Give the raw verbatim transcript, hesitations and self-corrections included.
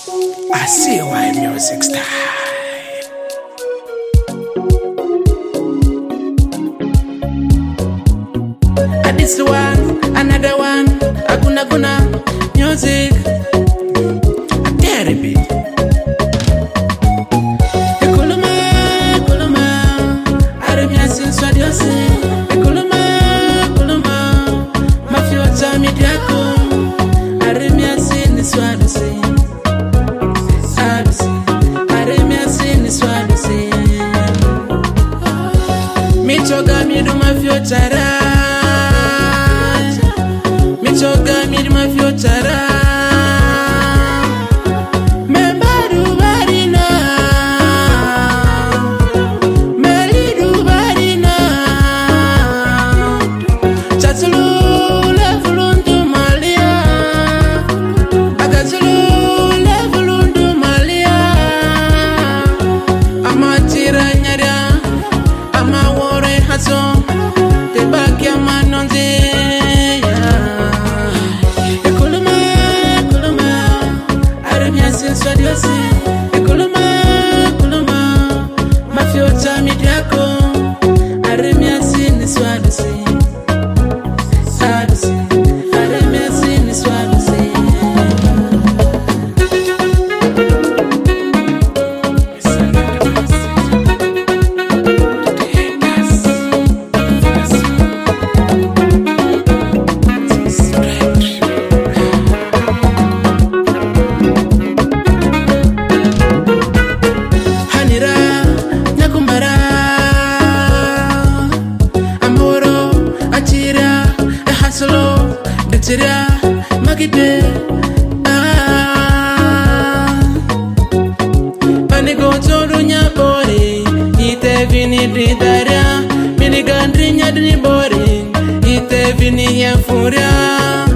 I see why music style. And this one, another one, Aguna Guna music. Therapy. Ekuluma, ekuluma, aremia sinswadiose. Ekuluma, ekuluma, mafiota midiako. Aremia sinswadiose. Michoga midu mafiotara, Michoga midu mafiotara, Membadu barina, Melidu barina, Chatulu levulundu malia, Agatulu levulundu malia, Amatira nyara, Amawore haso, Tebaki amanonze. Ekuluma, ekuluma, aremia sinswadiose. Ekuluma, ekuluma, mafiota midiako. Aremia sinswadiose. Swadose, aremia sinswadiose. Tira magide ah Panigo toru nyabore ite vini didara mini gandri nyadni bore ite vini ya furia